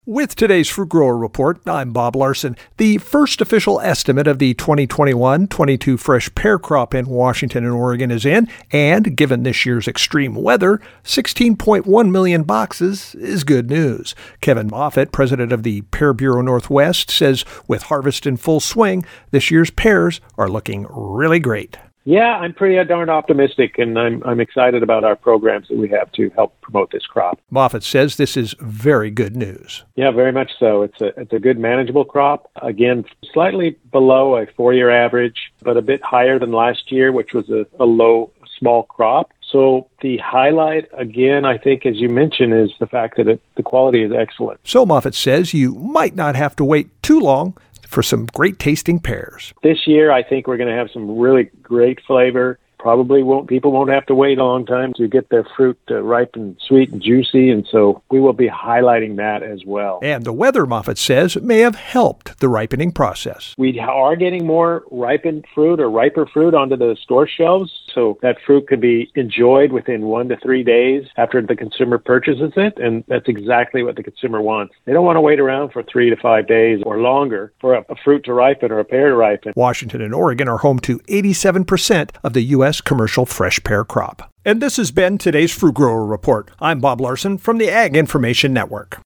With today's Fruit Grower Report, I'm Bob Larson. The first official estimate of the 2021-22 fresh pear crop in Washington and Oregon is in, and given this year's extreme weather, 16.1 million boxes is good news. Kevin Moffitt, president of the Pear Bureau Northwest, says with harvest in full swing, this year's pears are looking really great. Yeah, I'm pretty darn optimistic, and I'm excited about our programs that we have to help promote this crop. Moffitt says this is very good news. Yeah, very much so. It's a good manageable crop. Again, slightly below a 4-year average, but a bit higher than last year, which was a small crop. So the highlight, again, I think, as you mentioned, is the fact that the quality is excellent. So Moffitt says you might not have to wait too long for some great tasting pears. This year, I think we're going to have some really great flavor. People won't have to wait a long time to get their fruit ripe and sweet and juicy, and so we will be highlighting that as well. And the weather, Moffitt says, may have helped the ripening process. We are getting more ripened fruit or riper fruit onto the store shelves, so that fruit could be enjoyed within 1 to 3 days after the consumer purchases it, and that's exactly what the consumer wants. They don't want to wait around for 3 to 5 days or longer for a fruit to ripen or a pear to ripen. Washington and Oregon are home to 87% of the U.S. commercial fresh pear crop. And this has been today's Fruit Grower Report. I'm Bob Larson from the Ag Information Network.